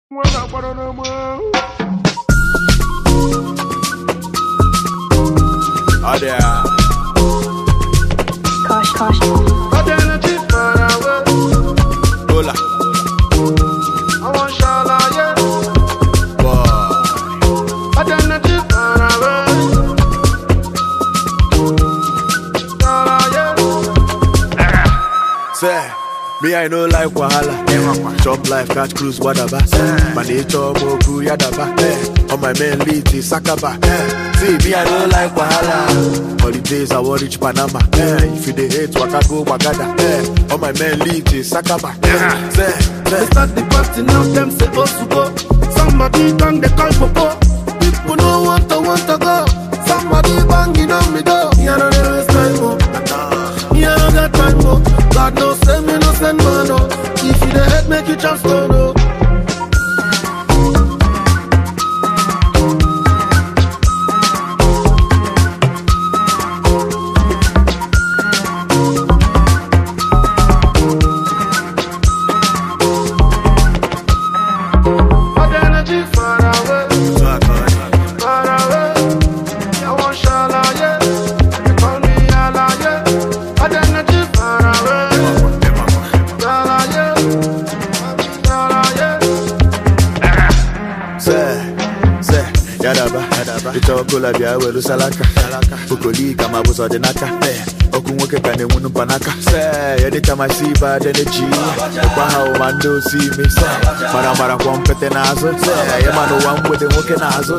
Me, I know like Wahala. Chop life, catch cruise, whatever. My nature, Moku, Yadaba. On my main lead is Sakaba. See, me, I know like Wahala. Holidays, I will reach Panama. If you dey hate, Waka go, Wagada. On my main lead is Sakaba. They start the party now, them say, oh, to go. Somebody bang, they call Popo. People don't want to go. Somebody banging on me door. You know there is time, oh. You know that time, oh. God knows, send me no send man, oh. If you the head, make you just go, no. Chokola bia welu salaka Ukoli kama buzo de naka Okunwoke kane munu panaka Anytime I see bad energy Kwa hao mando see me Mara kwa mpete nazo Yemano wamwede mwoke nazo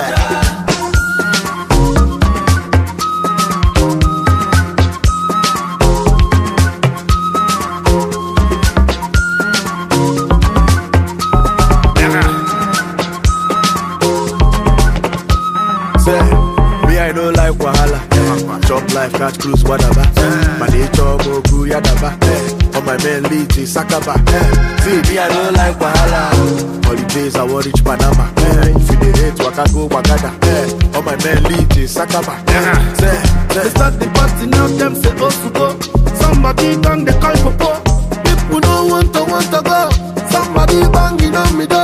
Me, I know like Wahala. Chop life, catch cruise, whatever. My nature, Moku, Yadaba. On my main lead is Sakaba. See, me, I know like Wahala. Holidays, I will reach Panama. If you dey hate, Waka go, Wagada. On my main lead is Sakaba. They start the party now, them say, oh, to go. Somebody bang, they call Popo. People don't want to go. Somebody banging on me door.